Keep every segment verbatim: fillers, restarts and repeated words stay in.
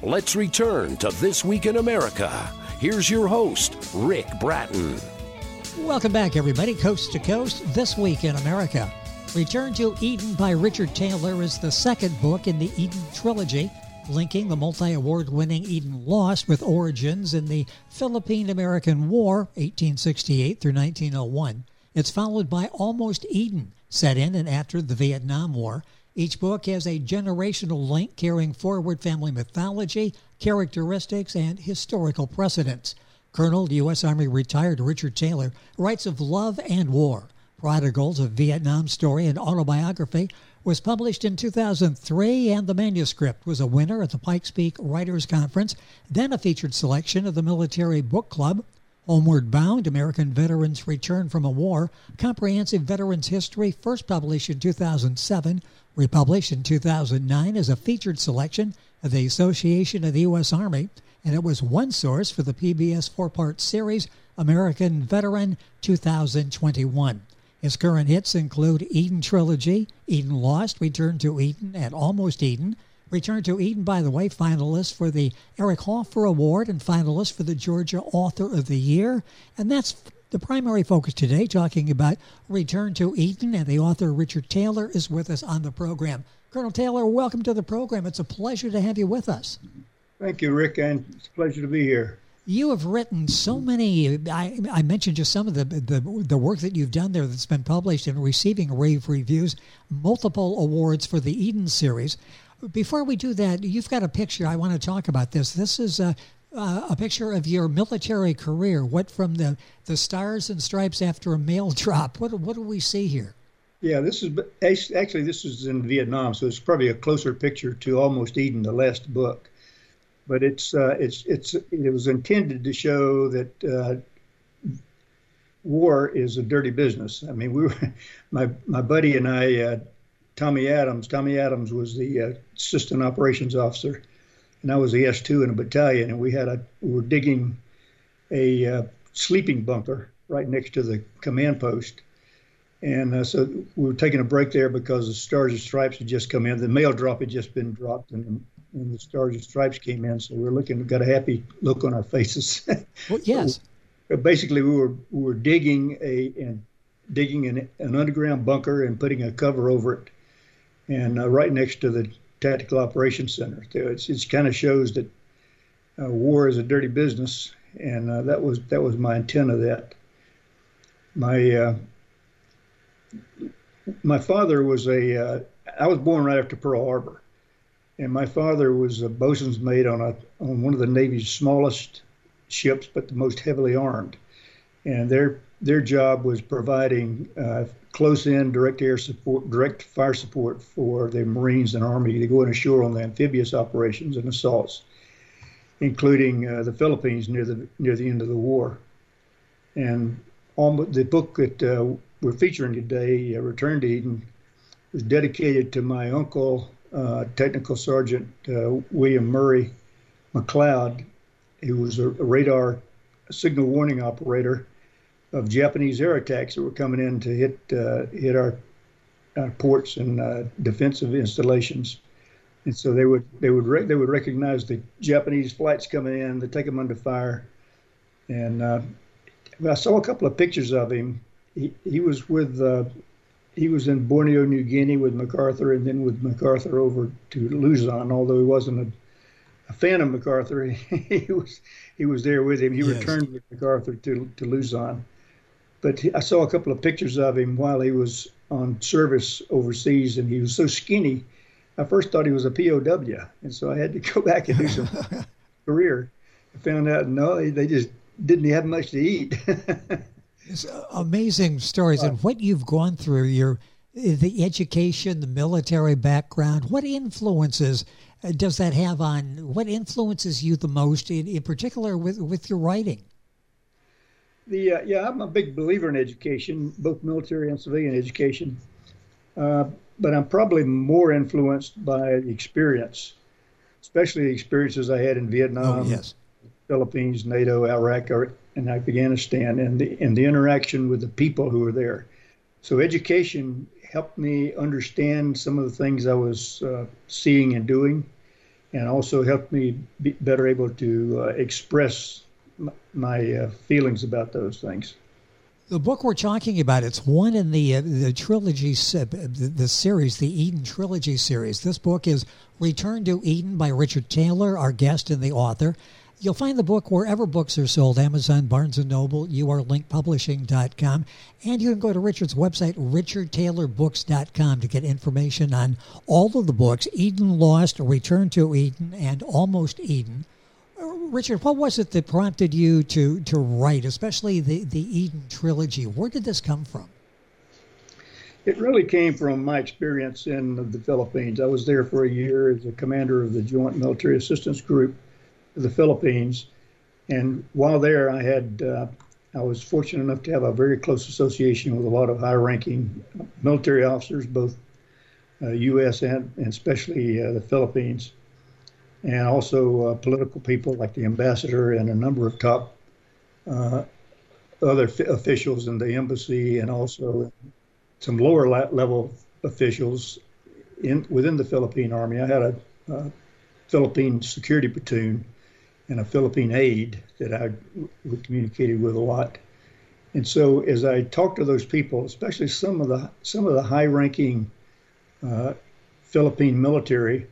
Let's return to This Week in America. Here's your host, Rick Bratton. Welcome back, everybody. Coast to Coast, This Week in America. Return to Eden by Richard Taylor is the second book in the Eden trilogy, linking the multi-award-winning Eden Lost with origins in the Philippine-American War, eighteen sixty-eight through nineteen oh one. It's followed by Almost Eden, set in and after the Vietnam War. Each book has a generational link carrying forward family mythology, characteristics, and historical precedents. Colonel U S Army retired Richard Taylor writes of love and war. Prodigals, a Vietnam story and autobiography, was published in two thousand three, and the manuscript was a winner at the Pikes Peak Writers Conference, then a featured selection of the Military Book Club. Homeward Bound, American Veterans Return from a War, comprehensive veterans history, first published in two thousand seven, republished in two thousand nine as a featured selection of the Association of the U S Army, and it was one source for the P B S four-part series, American Veteran two thousand twenty-one. His current hits include Eden Trilogy, Eden Lost, Return to Eden, and Almost Eden. Return to Eden, by the way, finalist for the Eric Hoffer Award and finalist for the Georgia Author of the Year. And that's the primary focus today, talking about Return to Eden, and the author Richard Taylor is with us on the program. Colonel Taylor, welcome to the program. It's a pleasure to have you with us. Thank you, Rick, and it's a pleasure to be here. You have written so many, I, I mentioned just some of the, the the work that you've done there that's been published and receiving rave reviews, multiple awards for the Eden series. Before we do that, you've got a picture. I want to talk about this. This is a, uh, a picture of your military career. What from the, the Stars and Stripes after a mail drop? What what do we see here? Yeah, this is actually this is in Vietnam, so it's probably a closer picture to Almost Eden, the last book. But it's uh, it's it's it was intended to show that uh, war is a dirty business. I mean, we were my my buddy and I. Uh, Tommy Adams. Tommy Adams was the uh, assistant operations officer, and I was the S two in a battalion. And we had a we were digging a uh, sleeping bunker right next to the command post, and uh, so we were taking a break there because the Stars and Stripes had just come in. The mail drop had just been dropped, and, and the Stars and Stripes came in. So we we're looking, got a happy look on our faces. Well, yes. So basically, we were we were digging a and digging an, an underground bunker and putting a cover over it. And uh, right next to the Tactical Operations Center. It's, it kind of shows that uh, war is a dirty business, and uh, that was that was my intent of that. My uh, my father was a. Uh, I was born right after Pearl Harbor, and my father was a bosun's mate on a on one of the Navy's smallest ships, but the most heavily armed, and their their job was providing uh, close-in direct air support, direct fire support for the Marines and Army to go in ashore on the amphibious operations and assaults, including uh, the Philippines near the near the end of the war. And on the book that uh, we're featuring today, uh, Return to Eden, was dedicated to my uncle, uh, Technical Sergeant uh, William Murray McLeod, who was a, a radar signal warning operator of Japanese air attacks that were coming in to hit uh, hit our, our ports and uh, defensive installations, and so they would they would re- they would recognize the Japanese flights coming in, they take them under fire, and uh, I saw a couple of pictures of him. He he was with uh, he was in Borneo, New Guinea with MacArthur, and then with MacArthur over to Luzon. Although he wasn't a, a fan of MacArthur, he, he was he was there with him. He yes. returned with MacArthur to to Luzon. But I saw a couple of pictures of him while he was on service overseas, and he was so skinny. I first thought he was a P O W, and so I had to go back and do some career. I found out, no, they just didn't have much to eat. It's amazing stories, and what you've gone through, your the education, the military background, what influences does that have on, what influences you the most, in, in particular with, with your writing? The uh, yeah, I'm a big believer in education, both military and civilian education. Uh, but I'm probably more influenced by the experience, especially the experiences I had in Vietnam, oh, yes. Philippines, NATO, Iraq, and Afghanistan, and the and the interaction with the people who were there. So education helped me understand some of the things I was uh, seeing and doing, and also helped me be better able to uh, express m- my uh, feelings about those things. The book we're talking about, it's one in the uh, the trilogy, uh, the, the series, the Eden Trilogy series. This book is Return to Eden by Richard Taylor, our guest and the author. You'll find the book wherever books are sold, Amazon, Barnes and Noble, you are link publishing dot com. And you can go to Richard's website, richard taylor books dot com, to get information on all of the books, Eden Lost, Return to Eden, and Almost Eden. Richard, what was it that prompted you to, to write, especially the, the Eden Trilogy? Where did this come from? It really came from my experience in the Philippines. I was there for a year as a commander of the Joint Military Assistance Group of the Philippines. And while there, I had uh, I was fortunate enough to have a very close association with a lot of high-ranking military officers, both uh, U S and, and especially uh, the Philippines, and also uh, political people like the ambassador and a number of top uh, other f- officials in the embassy, and also some lower la- level officials in within the Philippine Army. I had a, a Philippine security platoon and a Philippine aide that I communicated with a lot. And so as I talked to those people, especially some of the some of the high-ranking uh, Philippine military,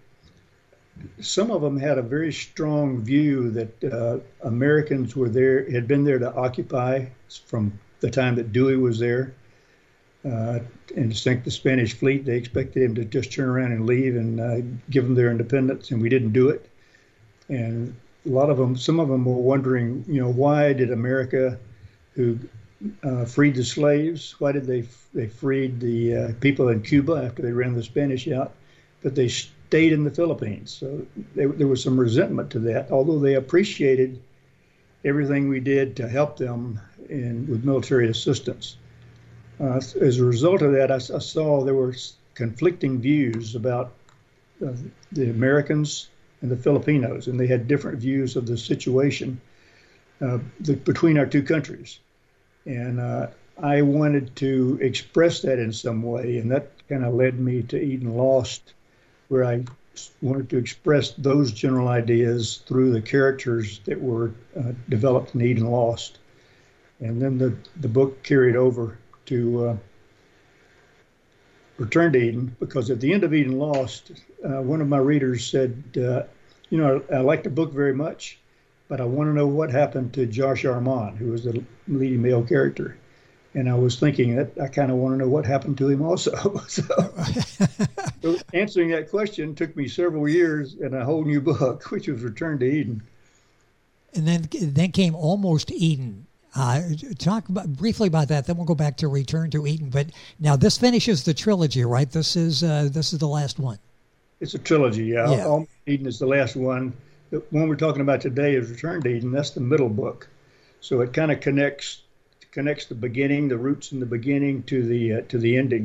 some of them had a very strong view that uh, Americans were there, had been there to occupy from the time that Dewey was there, uh, and to sink the Spanish fleet. They expected him to just turn around and leave and uh, give them their independence, and we didn't do it. And a lot of them, some of them were wondering, you know, why did America, who uh, freed the slaves, why did they they freed the uh, people in Cuba after they ran the Spanish out, but they stayed in the Philippines? So they, there was some resentment to that, although they appreciated everything we did to help them in with military assistance. Uh, as a result of that, I, I saw there were conflicting views about uh, the Americans and the Filipinos, and they had different views of the situation uh, the, between our two countries. And uh, I wanted to express that in some way, and that kind of led me to Eden Lost, where I wanted to express those general ideas through the characters that were uh, developed in Eden Lost. And then the, the book carried over to uh, Return to Eden, because at the end of Eden Lost, uh, one of my readers said, uh, you know, I, I like the book very much, but I want to know what happened to Josh Armand, who was the leading male character. And I was thinking that I kind of want to know what happened to him also. so, so answering that question took me several years and a whole new book, which was Return to Eden. And then then came Almost Eden. Uh, talk about, briefly about that, then we'll go back to Return to Eden. But now this finishes the trilogy, right? This is uh, this is the last one. It's a trilogy, yeah. yeah. Almost Eden is the last one. The one we're talking about today is Return to Eden. That's the middle book. So it kind of connects connects the beginning, the roots in the beginning, to the uh, to the ending.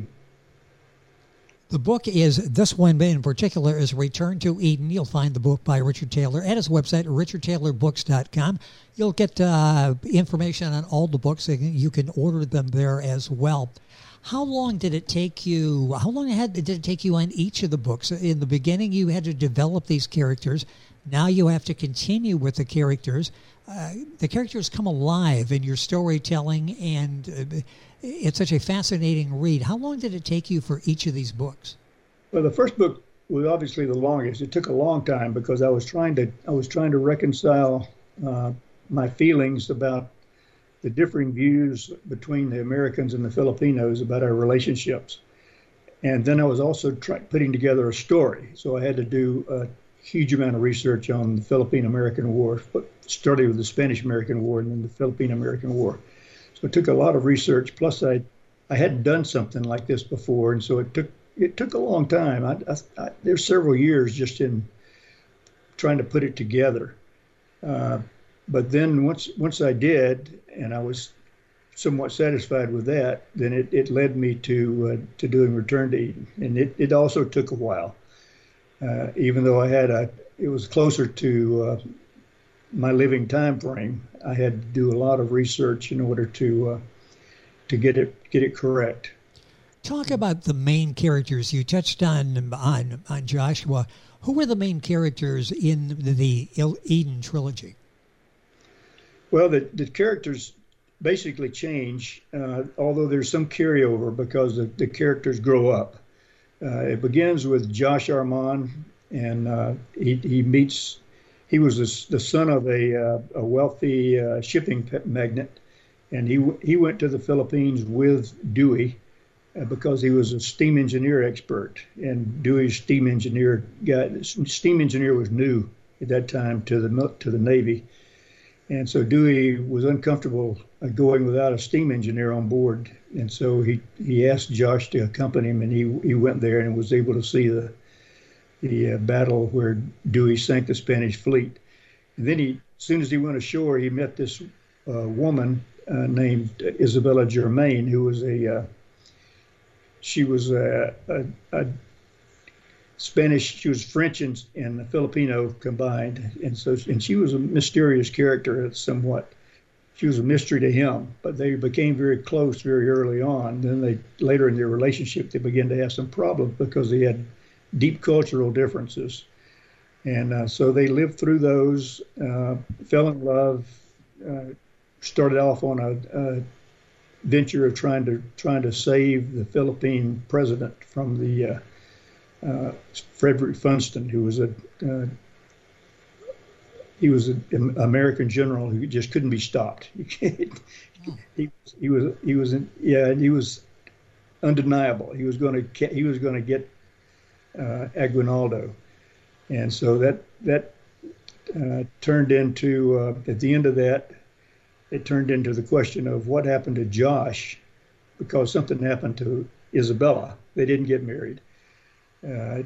The book is, this one in particular, is Return to Eden. You'll find the book by Richard Taylor at his website, richard taylor books dot com. You'll get uh, information on all the books, and you can order them there as well. How long did it take you, how long had, did it take you on each of the books? In the beginning, you had to develop these characters. Now you have to continue with the characters. Uh, the characters come alive in your storytelling, and uh, it's such a fascinating read. How long did it take you for each of these books? Well, the first book was obviously the longest. It took a long time because I was trying to I was trying to reconcile uh, my feelings about the differing views between the Americans and the Filipinos about our relationships, and then I was also try, putting together a story. So I had to do a huge amount of research on the Philippine-American War, started with the Spanish-American War and then the Philippine-American War. So it took a lot of research. Plus, I I hadn't done something like this before, and so it took it took a long time. I, I, I, there's several years just in trying to put it together. Uh, but then once once I did, and I was somewhat satisfied with that, then it, it led me to uh, to doing Return to Eden, and it, it also took a while. Uh, even though I had a, it was closer to uh, my living time frame. I had to do a lot of research in order to uh, to get it get it correct. Talk about the main characters. You touched on on on Joshua. Who are the main characters in the Eden trilogy? Well, the, the characters basically change, uh, although there's some carryover because the, the characters grow up. Uh, it begins with Josh Armand, and uh, he, he meets, he was the, the son of a, uh, a wealthy uh, shipping magnate, and he he went to the Philippines with Dewey uh, because he was a steam engineer expert, and Dewey's steam engineer guy, steam engineer was new at that time to the to the Navy. And so Dewey was uncomfortable going without a steam engineer on board. And so he, he asked Josh to accompany him, and he, he went there and was able to see the the uh, battle where Dewey sank the Spanish fleet. And then he, as soon as he went ashore, he met this uh, woman uh, named Isabella Germain, who was a, uh, she was a, a, a Spanish, she was French and, and Filipino combined, and so and she was a mysterious character somewhat. She was a mystery to him, but they became very close very early on. Then they later in their relationship they began to have some problems because they had deep cultural differences, and uh, so they lived through those, uh, fell in love, uh, started off on a, a venture of trying to trying to save the Philippine president from the uh, Uh, Frederick Funston, who was a uh, he was an American general who just couldn't be stopped. he, he was he was yeah he was undeniable. He was going to he was going to get uh, Aguinaldo, and so that that uh, turned into uh, at the end of that, it turned into the question of what happened to Josh, because something happened to Isabella. They didn't get married. Uh,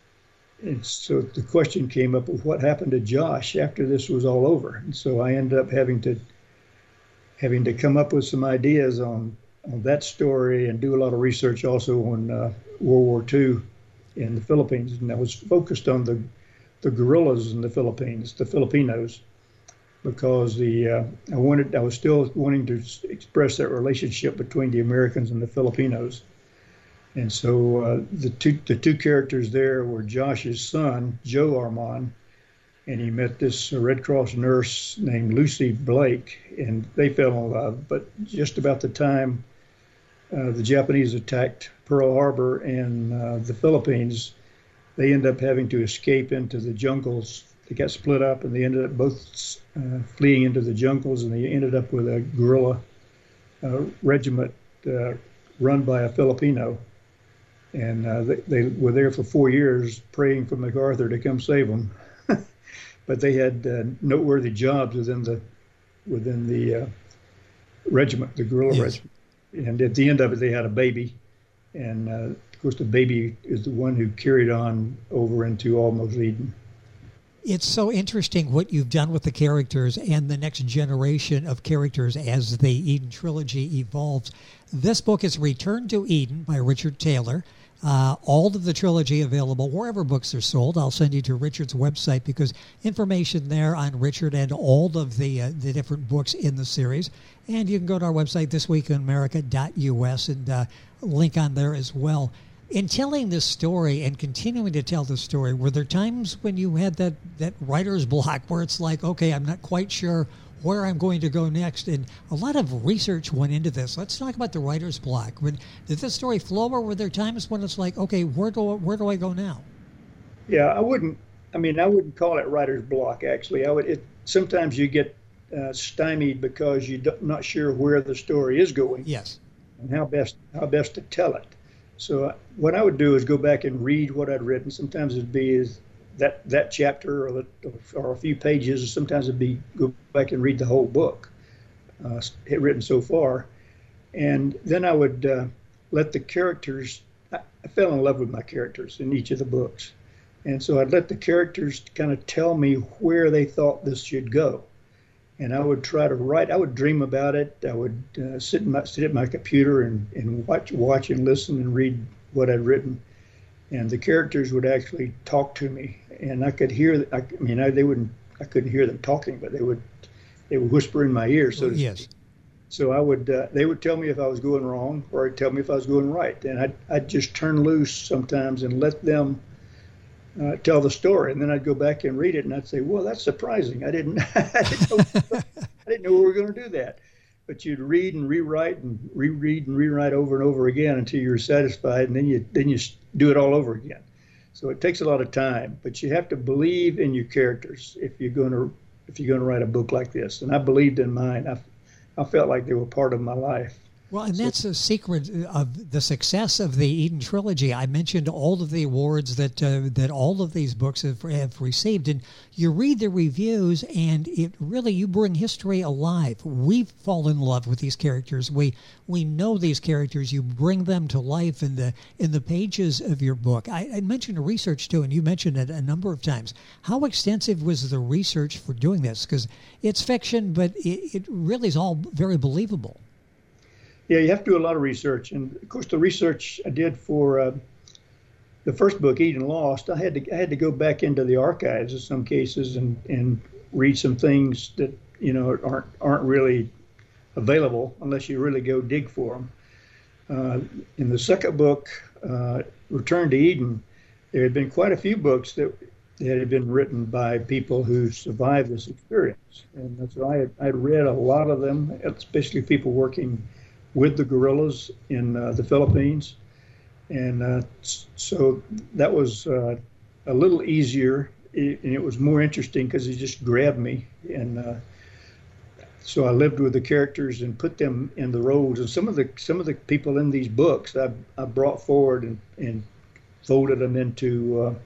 and so the question came up of what happened to Josh after this was all over. And so I ended up having to having to come up with some ideas on, on that story and do a lot of research also on uh, World War Two in the Philippines. And I was focused on the the guerrillas in the Philippines, the Filipinos, because the uh, I wanted I was still wanting to express that relationship between the Americans and the Filipinos. And so uh, the two the two characters there were Josh's son, Joe Armand, and he met this uh, Red Cross nurse named Lucy Blake, and they fell in love. But just about the time uh, the Japanese attacked Pearl Harbor and uh, the Philippines, they ended up having to escape into the jungles. They got split up, and they ended up both uh, fleeing into the jungles, and they ended up with a guerrilla uh, regiment uh, run by a Filipino. And uh, they, they were there for four years praying for MacArthur to come save them. But they had uh, noteworthy jobs within the within the uh, regiment, the guerrilla yes. regiment. And at the end of it, they had a baby. And, uh, of course, the baby is the one who carried on over into Almost Eden. It's so interesting what you've done with the characters and the next generation of characters as the Eden trilogy evolves. This book is Return to Eden by Richard Taylor. Uh, all of the trilogy available wherever books are sold. I'll send you to Richard's website because information there on Richard and all of the uh, the different books in the series. And you can go to our website, this week in america dot u s, and uh, link on there as well. In telling this story and continuing to tell this story, were there times when you had that, that writer's block where it's like, okay, I'm not quite sure where I'm going to go next? And a lot of research went into this. Let's talk about the writer's block. When, did this story flow, or were there times when it's like, okay, where do I, where do I go now? Yeah, I wouldn't. I mean, I wouldn't call it writer's block. Actually, I would. It, sometimes you get uh, stymied because you're not sure where the story is going. Yes. And how best how best to tell it. So uh, what I would do is go back and read what I'd written. Sometimes it'd be is that that chapter or, the, or a few pages. Sometimes it'd be go back and read the whole book, uh, written so far, and then I would uh, let the characters. I, I fell in love with my characters in each of the books, and so I'd let the characters kind of tell me where they thought this should go, and I would try to write. I would dream about it. I would uh, sit in my, sit at my computer and, and watch watch and listen and read what I'd written, and the characters would actually talk to me. And I could hear. I, I mean, I, they wouldn't. I couldn't hear them talking, but they would. They would whisper in my ear. So to yes. speak. So I would. Uh, they would tell me if I was going wrong, or I'd tell me if I was going right. And I'd, I'd just turn loose sometimes and let them uh, tell the story. And then I'd go back and read it, and I'd say, well, that's surprising. I didn't, I didn't know, I didn't know we were going to do that. But you'd read and rewrite and reread and rewrite over and over again until you're satisfied, and then you then you do it all over again. So it takes a lot of time, but you have to believe in your characters if you're going to if you're going to write a book like this. And I believed in mine. I, I felt like they were part of my life. Well, and that's a secret of the success of the Eden trilogy. I mentioned all of the awards that uh, that all of these books have, have received, and you read the reviews, and it really, you bring history alive. We fall in love with these characters. We we know these characters. You bring them to life in the in the pages of your book. I, I mentioned research too, and you mentioned it a number of times. How extensive was the research for doing this? Because it's fiction, but it, it really is all very believable. Yeah, you have to do a lot of research, and of course, the research I did for uh, the first book, Eden Lost, I had to I had to go back into the archives in some cases and, and read some things that you know aren't aren't really available unless you really go dig for them. Uh, in the second book, uh, Return to Eden, there had been quite a few books that that had been written by people who survived this experience, and so I had, I had read a lot of them, especially people working with the guerrillas in uh, the Philippines. And uh, so that was uh, a little easier, and it was more interesting because it just grabbed me. And uh, so I lived with the characters and put them in the roles. And some of the some of the people in these books I, I brought forward and, and folded them into uh,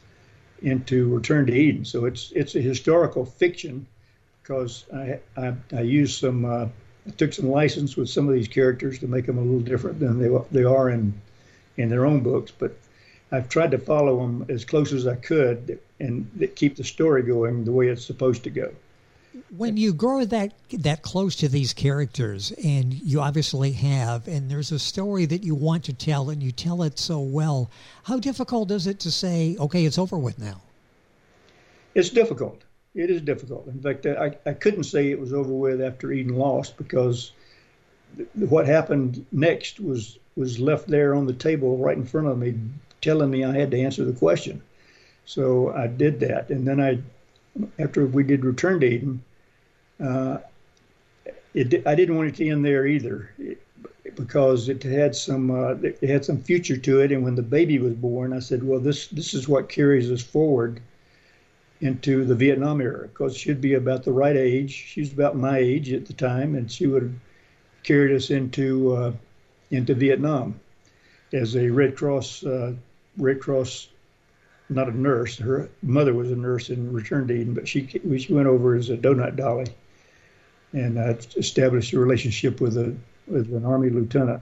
into Return to Eden. So it's it's a historical fiction because I I, I used some. Uh, I took some license with some of these characters to make them a little different than they they are in in their own books, but I've tried to follow them as close as I could and keep the story going the way it's supposed to go. When you grow that that close to these characters, and you obviously have, and there's a story that you want to tell, and you tell it so well, how difficult is it to say, okay, it's over with now? It's difficult. It is difficult. In fact, I, I couldn't say it was over with after Eden Lost because th- what happened next was, was left there on the table right in front of me, telling me I had to answer the question. So I did that. And then I, after we did Return to Eden, uh, it, I didn't want it to end there either it, because it had some uh, it had some future to it. And when the baby was born, I said, well, this this is what carries us forward into the Vietnam era, because she'd be about the right age. She was about my age at the time, and she would have carried us into uh, into Vietnam as a Red Cross uh, Red Cross, not a nurse. Her mother was a nurse in Return to Eden, but she she went over as a donut dolly, and uh, established a relationship with a with an Army lieutenant,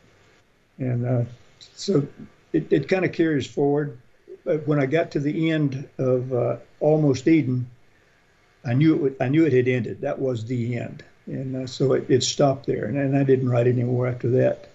and uh, so it, it kind of carries forward. But when I got to the end of uh, Almost Eden, I knew it would, I knew it had ended. That was the end, and uh, so it, it stopped there. And, and I didn't write any more after that.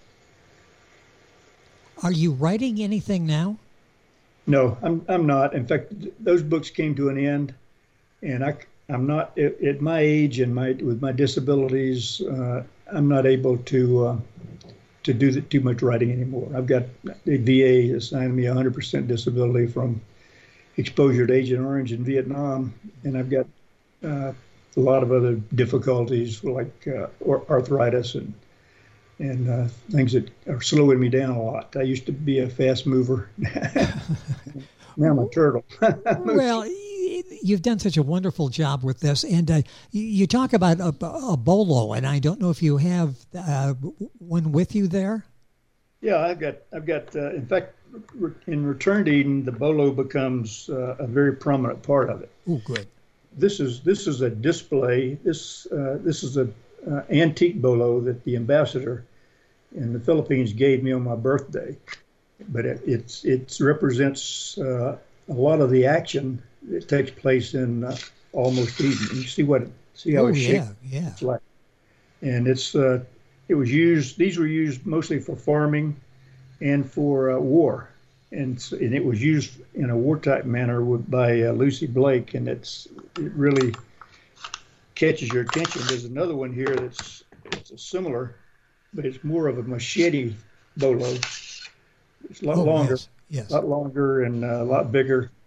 Are you writing anything now? No, I'm I'm not. In fact, those books came to an end, and I I'm not at, at my age and my with my disabilities. Uh, I'm not able to. Uh, to do the, too much writing anymore. I've got the V A assigned me one hundred percent disability from exposure to Agent Orange in Vietnam, and I've got uh, a lot of other difficulties like uh, arthritis and and uh, things that are slowing me down a lot. I used to be a fast mover. Now I'm a turtle. Well, you've done such a wonderful job with this, and uh, you, you talk about a, a bolo, and I don't know if you have uh, one with you there. Yeah, I've got. I've got. Uh, in fact, in Return to Eden, the bolo becomes uh, a very prominent part of it. Oh, good. This is this is a display. This uh, this is a uh, antique bolo that the ambassador in the Philippines gave me on my birthday. But it it's it represents uh, a lot of the action that takes place in uh, Almost Eden. And you see what see how oh, it's shaped. Yeah, yeah. It's like, and it's uh, it was used. These were used mostly for farming and for uh, war, and and it was used in a war-type manner with, by uh, Lucy Blake, and it's it really catches your attention. There's another one here that's it's a similar, but it's more of a machete bolo. It's a lot oh, longer, yes, yes. a lot longer and uh, a lot bigger.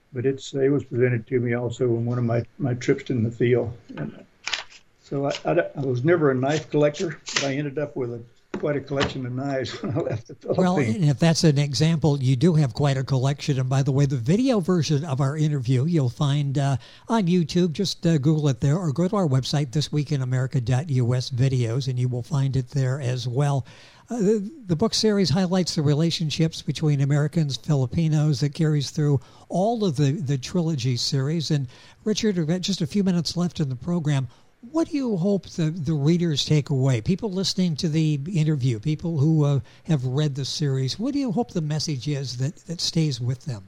but it's it was presented to me also on one of my, my trips in the field. And so I, I, I was never a knife collector, but I ended up with a quite a collection of knives when I left the Philippines. Well, and if that's an example, you do have quite a collection. And by the way, the video version of our interview you'll find uh, on YouTube. Just uh, Google it there, or go to our website, this week in america dot u s videos, and you will find it there as well. Uh, the, the book series highlights the relationships between Americans, Filipinos, that carries through all of the, the trilogy series. And Richard, we've got just a few minutes left in the program. What do you hope the, the readers take away? People listening to the interview, people who uh, have read the series, what do you hope the message is that, that stays with them?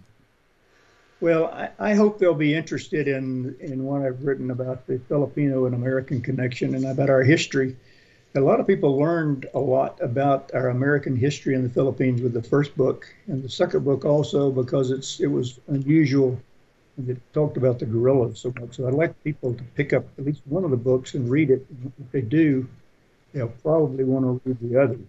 Well, I, I hope they'll be interested in, in what I've written about the Filipino and American connection and about our history. A lot of people learned a lot about our American history in the Philippines with the first book, and the second book also because it's it was unusual. It talked about the guerrillas so much. So I'd like people to pick up at least one of the books and read it. If they do, they'll probably want to read the other.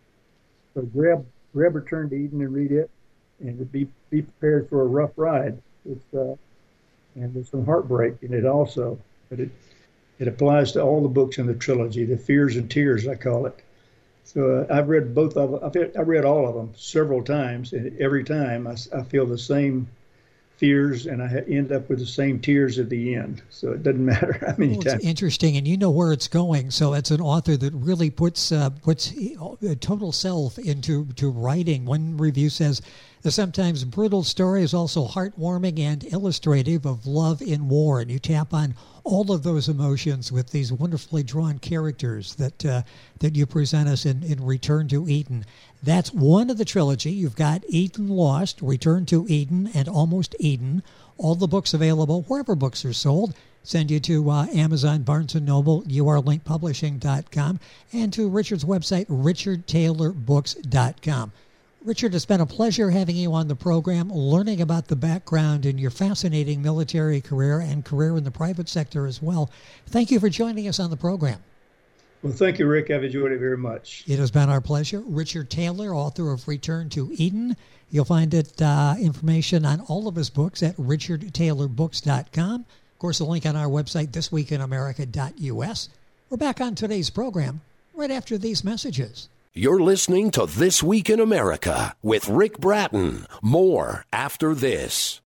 So grab grab Return to Eden and read it, and be be prepared for a rough ride. It's uh, and there's some heartbreak in it also, but it it applies to all the books in the trilogy, the Fears and Tears, I call it. So uh, I've read both of them. I've, I've read all of them several times, and every time I, I feel the same fears, and I end up with the same tears at the end. So it doesn't matter how many well, times. It's interesting, and you know where it's going. So it's an author that really puts uh, puts a total self into to writing. One review says, the sometimes brutal story is also heartwarming and illustrative of love in war. And you tap on all of those emotions with these wonderfully drawn characters that uh, that you present us in, in Return to Eden. That's one of the trilogy. You've got Eden Lost, Return to Eden, and Almost Eden. All the books available wherever books are sold. Send you to uh, Amazon, Barnes and Noble, U R Link Publishing dot com, and to Richard's website, Richard Taylor Books dot com. Richard, it's been a pleasure having you on the program, learning about the background in your fascinating military career and career in the private sector as well. Thank you for joining us on the program. Well, thank you, Rick. I've enjoyed it very much. It has been our pleasure. Richard Taylor, author of Return to Eden. You'll find it uh, information on all of his books at Richard Taylor Books dot com. Of course, a link on our website, this week in america dot u s. We're back on today's program right after these messages. You're listening to This Week in America with Rick Bratton. More after this.